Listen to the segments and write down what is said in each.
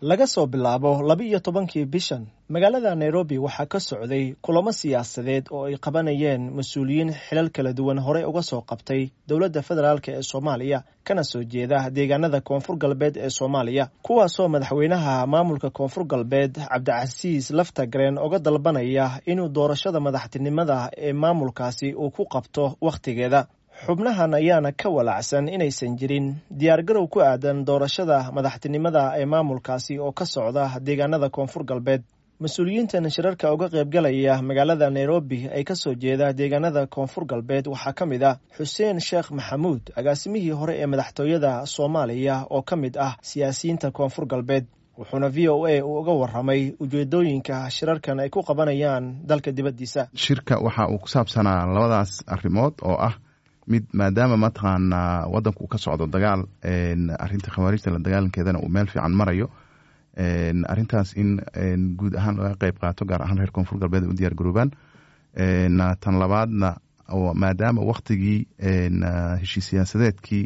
laga soo bilaabo 12 bishan magaalada Nairobi waxaa ka socday kulamo siyaasadeed oo ay qabanayeen mas'uuliyiin xilal kala duwan hore uga soo qabtay dowladda federaalka ee Soomaaliya kana soo jeeda deegaanada Koonfur Galbeed ee Soomaaliya kuwaas oo madaxweynaha maamulka Koonfur Galbeed Cabdicasiis Laftagreen uga dalbanaya inuu doorashada madaxtinimada ee maamulkaasi uu ku qabto waqtigeeda. xubnahan ayaana ka walacsan inaysan jirin diyaargarow ku aadan doorashada madaxtinimada ee maamulkaasi oo ka socda deegaanada Koonfur Galbeed. mas'uuliyiintan shirarka uga qaybgalaya magaalada Nairobi ay ka soo jeeda deegaanada Koonfur Galbeed waxaa ka mid ah Xuseen Sheekh Maxamuud, agaasimihii hore ee madaxtooyada Soomaaliya oo ka mid ah siyaasiyiinta Koonfur Galbeed. wuxuuna VOA uga warramay ujeedooyinka shirarkan ay ku qabanayaan dalka dibaddiisa. Shirka waxa uu ku saabsanaa labadaas arrimood oo ah mid maadaama mataqaana wadanku ka socdo dagaal arinta khawaarijta la dagaalankeedana uu meel fiican marayo arintaas in guud ahaan laga qayb qaato gaar ahaan reer Koonfur Galbeed u diyaar garoobaan tan labaadna maadaama waqtigii heshiis siyaasadeedkii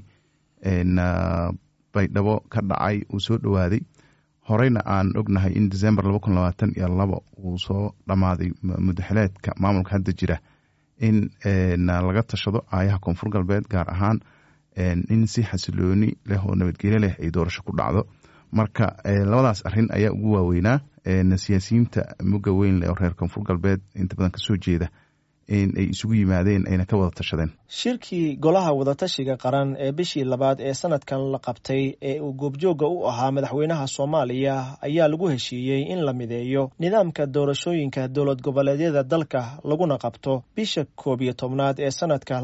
baydhabo ka dhacay uu soo dhawaaday horeyna aan ognahay in December 2022 uu soo dhamaaday muddaxileedka maamulka hadda jira in laga tashado aayaha Koonfur Galbeed gaar ahaan in si xasilooni leh oo nabadgelyo leh ay doorasho ku dhacdo. marka labadaas arrin ayaa ugu waaweynaa siyaasiyiinta muga weyn leh oo reer Koonfur Galbeed inta badan ka soo jeeda in ay isugu yimaadeen ayna ka wada tashadeen. shirkii golaha wadatashiga qaran ee bishii labaad ee sanadkan la qabtay ee uu goobjooga u ahaa madaxweynaha Soomaaliya ayaa lagu heshiiyey in la mideeyo nidaamka doorashooyinka dowlad goboleedyada dalka laguna qabto bisha 11 ee sanadka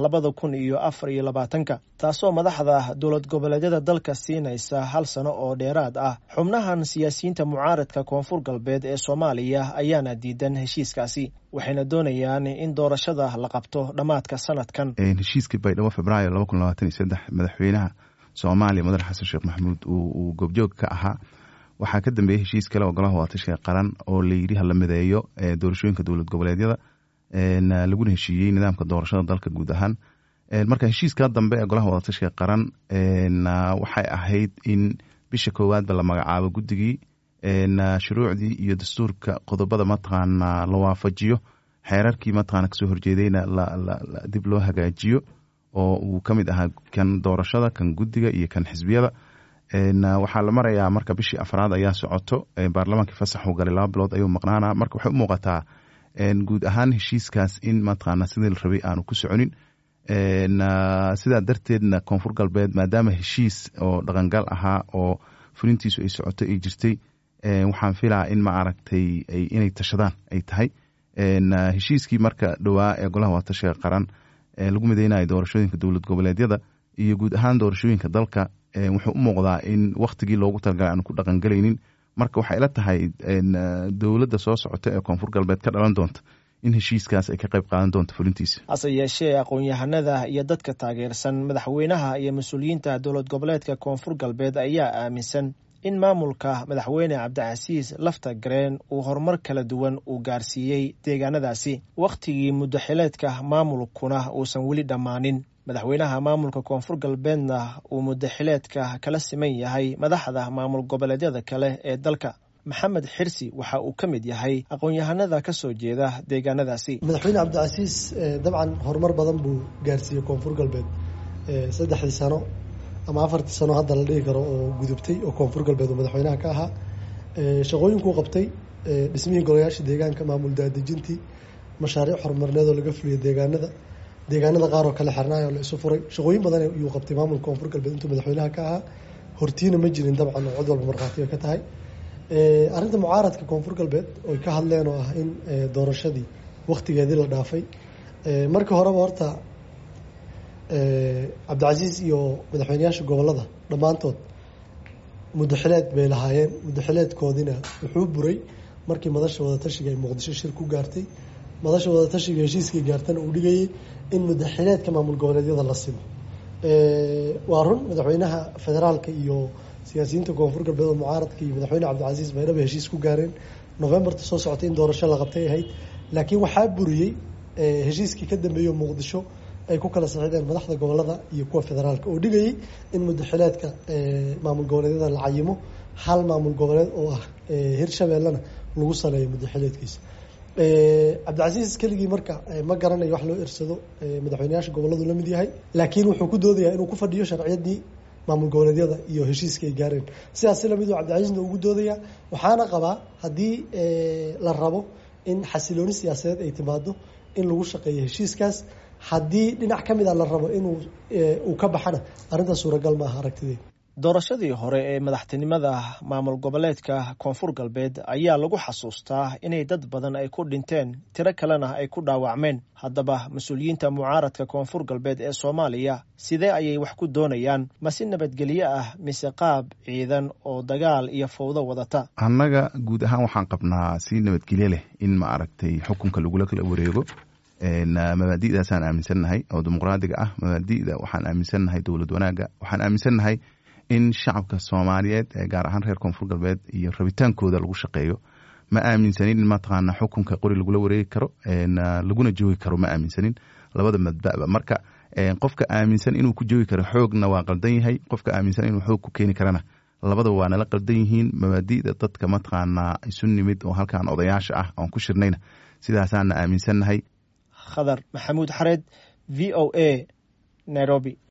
2024 taasoo madaxda dowlad goboleedyada dalka siinaysa hal sano oo dheeraad ah. xubnahan siyaasiyiinta mucaaradka Koonfur Galbeed ee Soomaaliya ayaana diidan heshiiskaasi waxayna doonayaan in doorashada la qabto dhamaadka sanadkan. heshiiskii baydhabo Febraayo 2023 madaxweynaha Soomaaliya Madaxweyne Xasan Sheekh Maxamuud uu goobjoog ka ahaa waxaa ka dambeeyay heshiis kale oo golaha wadatashiga qaran oo la yiri la mideeyo doorashooyinka dowlad goboleedyada laguna heshiiyey nidaamka doorashada dalka guud ahaan. marka heshiiska dambe ee golaha wadatashiga qaran waxay ahayd in bisha koowaad la magacaabo guddigii shuruucdii iyo dastuurka qodobada mataqaana la waafajiyo xeerarkii mataqaana kasoo horjeedayna dib loo hagaajiyo oo uu ka mid ahaa kan doorashada kan guddiga iyo kan xisbiyada. waxaa la marayaa marka bishii afraad ayaa socoto baarlamaanka fasax uu galay 2 bilood ayuu maqnaanaa. marka waxay u muuqataa guud ahaan heshiiskaas in mataqaana sidii la rabay aanu ku soconin sidaa darteedna Koonfur Galbeed maadaama heshiis oo dhaqangal ahaa oo fulintiisu ay socoto ay jirtay waxaan filaa in ma aragtay inay tashadaan ay tahay heshiiskii marka dhawaa ee golaha wadatashiga qaran lagu mideynayo doorashooyinka dowlad goboleedyada iyo guud ahaan doorashooyinka dalka wuxuu u muuqdaa in waqtigii loogu talagalay aan ku dhaqan galaynin. marka waxay ila tahay dowladda soo socota ee Koonfur Galbeed ka dhalan doonta in heshiiskaas ay ka qayb qaadan doonto fulintiisa. hase yeeshee aqoon-yahanada iyo dadka taageersan madaxweynaha iyo mas'uuliyiinta dowlad goboleedka Koonfur Galbeed ayaa aaminsan in maamulka madaxweyne Cabdicasiis Laftagreen uu horumar kala duwan uu gaarsiiyey deegaanadaasi waqtigii muddaxileedka maamulkuna uusan weli dhammaanin. madaxweynaha maamulka Koonfur Galbeedna uu muddaxileedka kala siman yahay madaxda maamul goboleedyada kale ee dalka. Maxamed Xirsi waxa uu ka mid yahay aqoon-yahanada ka soo jeeda deegaanadaasi. madaxweyne Cabdicasiis dabcan horumar badan buu gaarsiiyey Koonfur Galbeed 3 sano ama 4 sano hadda la dhigi karo oo gudubtay oo Koonfur Galbeed madaxweynaha ka ahaa shaqooyinku qabtay dhismihii golayaasha deegaanka maamul daadejintii mashaariic horumarineed oo laga fuliyay deegaanada qaar oo kale xirnaayo la isu furay shaqooyin badan ayuu qabtay maamulka Koonfur Galbeed intuu madaxweynaha ka ahaa hortiina ma jirin dabcan oo cid walba markhaati ka tahay. arrinta mucaaradka Koonfur Galbeed oo ka hadleen oo ah in doorashadii waqtigeedii la dhaafay markii horeba horta Cabdicasiis iyo madaxweynayaasha gobolada dhamaantood muddaxileed bay lahaayeen. muddaxileedkoodina wuxuu buray markii madasha wadatashiga ay Muqdisho shir ku gaartay. madasha wadatashiga heshiiskii gaartana uu dhigayay in muddaxileedka maamul goboleedyada la simo. waa run madaxweynaha federaalka iyo siyaasiyiinta Koonfur Galbeed oo mucaaradka iyo madaxweyne Cabdicasiis baydhabo heshiis ku gaareen November soo socotay in doorasho la qabtay ahayd laakiin waxaa buriyay heshiiskii ka dambeeyay Muqdisho ay ku kala saxiixdeen madaxda gobolada iyo kuwa federaalka oo dhigayay in muddaxileedka maamul goboleedyada la cayimo hal maamul goboleed oo ah hirshabeellena lagu saleeyo muddaxileedkiisa. cabdicasiis keligii marka ma garanayo wax loo ersado madaxweyneyaasha gobolladu la mid yahay, laakiin wuxuu ku doodayaa inuu ku fadhiyo sharciyadii maamul goboleedyada iyo heshiiska ay gaareen. sidaas si lamid cabdicasiisna ugu doodaya. waxaana qabaa haddii la rabo in xasilooni siyaasadeed ay timaado in lagu shaqeeyo heshiiskaas, haddii dhinac ka mid a la rabo inuu ka baxana arrintaas suuragal maaha aragtideeda. doorashadii hore ee madaxtinimada maamul goboleedka koonfur galbeed ayaa lagu xasuustaa inay dad badan ay ku dhinteen, tiro kalena ay ku dhaawacmeen. haddaba mas-uuliyiinta mucaaradka koonfur galbeed ee Soomaaliya sidee ayay wax ku doonayaan? ma si nabadgelyo ah mise qaab ciidan oo dagaal iyo fowdo wadata? annaga guud ahaan waxaan qabnaa si nabadgelyo leh in ma aragtay xukunka lagula kala wareego. mabaadi'daasaan aaminsannahay oo dimuqraadiga ah. mabaadi'da waxaan aaminsannahay dowlad wanaagga. waxaan aaminsannahay in shacabka Soomaaliyeed gaar ahaan reer koonfur galbeed iyo rabitaankooda lagu shaqeeyo. ma aaminsanin in mataqaana xukunka qori lagula wareegi karo laguna joogi karo. ma aaminsanin labada madbaba. marka qofka aaminsan inuu ku joogi karo xoogna waa qaldan yahay, qofka aaminsan inuu xoog ku keeni karana labadaba waa nala qaldan yihiin. mabaadi'da dadka mataqaana isu nimid oo halkan odayaasha ah aan ku shirnayna sidaasaana aaminsannahay. Khadar Maxamuud Xareed, VOA, Nairobi.